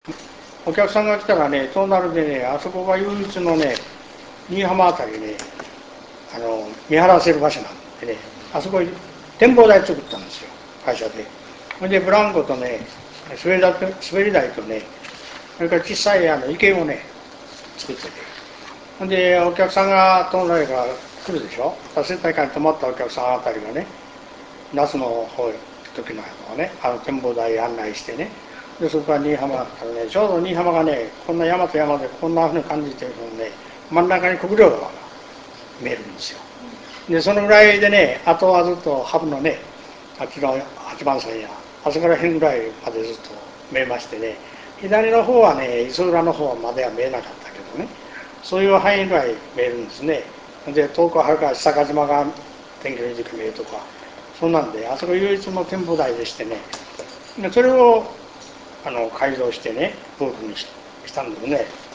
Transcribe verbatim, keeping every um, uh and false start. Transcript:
お客さんが来たらね、トーナルでね、あそこが唯一のね、新居浜あたりね、あの見晴らせる場所なんでね、あそこに展望台作ったんですよ、会社で。それでブランコとね、滑り台と滑り台とね、それから小さいあの池をね、作ってて。ほんで、お客さんがトーナルから来るでしょ。接待会に泊まったお客さんあたりがね、夏の方時のはね、あの展望台案内してね、でそこから新居浜からね、ちょうど新居浜がね、こんな山と山でこんなふうに感じてるのね、真ん中に国領川が見えるんですよ。でそのぐらいでね、あとはずっとハブのね、あっちの八幡山やあそこら辺ぐらいまでずっと見えましてね、左の方はね、磯浦の方までは見えなかったけどね、そういう範囲ぐらい見えるんですね。で遠くはるか久賀島が天気のいい時見えるとか、そんなんで、あそこ唯一の展望台でしてね、それをあの改造してね、プールにしたんですね。